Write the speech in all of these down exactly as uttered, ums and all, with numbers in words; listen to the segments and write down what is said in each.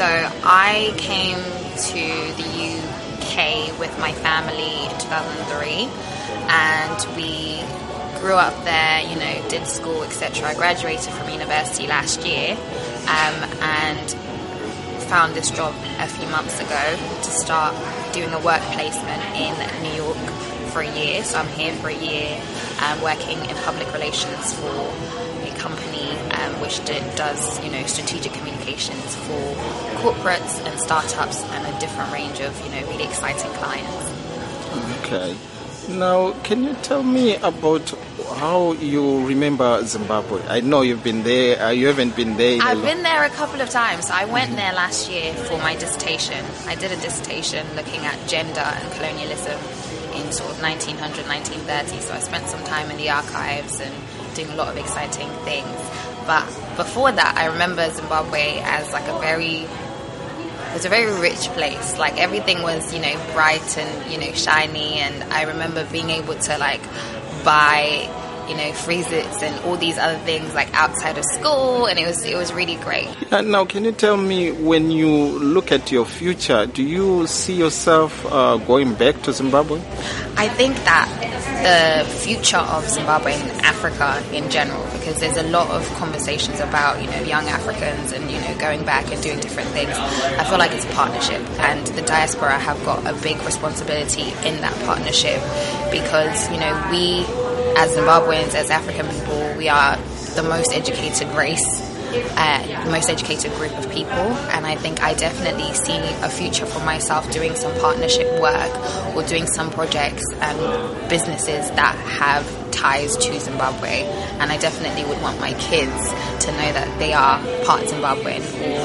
So I came to the U K with my family in two thousand three, and we grew up there, you know, did school, et cetera. I graduated from university last year, um, and found this job a few months ago to start doing a work placement in New York for a year. So I'm here for a year, um, working in public relations for a company um, which d- does, you know, strategic communications for corporates and startups and a different range of, you know, really exciting clients. Okay. Now, can you tell me about how you remember Zimbabwe? I know you've been there. Uh, you haven't been there. I've been there a couple of times. I went there last year for my dissertation. I did a dissertation looking at gender and colonialism in sort of nineteen hundred, nineteen thirty. So I spent some time in the archives and doing a lot of exciting things. But before that, I remember Zimbabwe as like a very... It was a very rich place. Like everything was, you know, bright and, you know, shiny. And I remember being able to like buy, you know, freezers and all these other things like outside of school. And it was it was really great. Uh, now, can you tell me, when you look at your future, do you see yourself uh, going back to Zimbabwe? I think that the future of Zimbabwe and Africa in general, because there's a lot of conversations about, you know, young Africans and, you know, going back and doing different things. I feel like it's a partnership, and the diaspora have got a big responsibility in that partnership, because, you know, we as Zimbabweans, as African people, we are the most educated race, uh, the most educated group of people, and I think I definitely see a future for myself doing some partnership work or doing some projects and businesses that have ties to Zimbabwe, and I definitely would want my kids to know that they are part Zimbabwean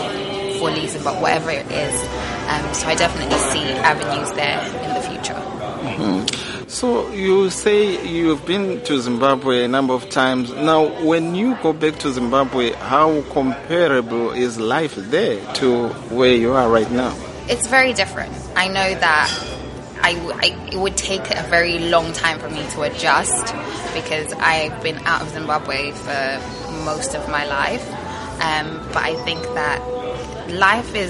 or fully Zimbabwe, whatever it is. Um, so I definitely see avenues there in the future. Mm-hmm. So you say you've been to Zimbabwe a number of times. Now, when you go back to Zimbabwe, how comparable is life there to where you are right now? It's very different. I know that I, I, it would take a very long time for me to adjust, because I've been out of Zimbabwe for most of my life. Um, but I think that life is,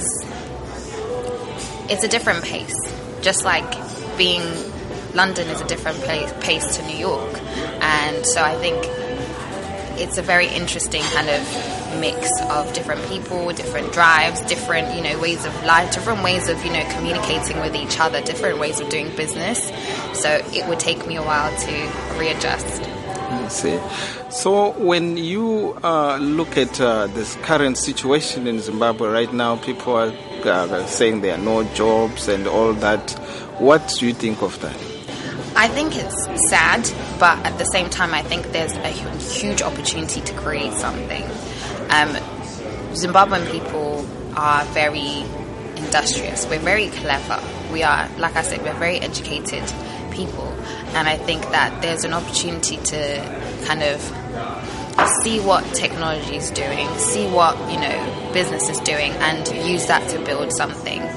it's a different pace. Just like being... London is a different place, pace to New York, and so I think it's a very interesting kind of mix of different people, different drives, different, you know, ways of life, different ways of, you know, communicating with each other, different ways of doing business. So it would take me a while to readjust. I see. So when you uh, look at uh, this current situation in Zimbabwe right now, people are uh, saying there are no jobs and all that. What do you think of that? I think it's sad, but at the same time, I think there's a huge opportunity to create something. Um, Zimbabwean people are very industrious. We're very clever. We are, like I said, we're very educated people. And I think that there's an opportunity to kind of see what technology is doing, see what, you know, business is doing, and use that to build something.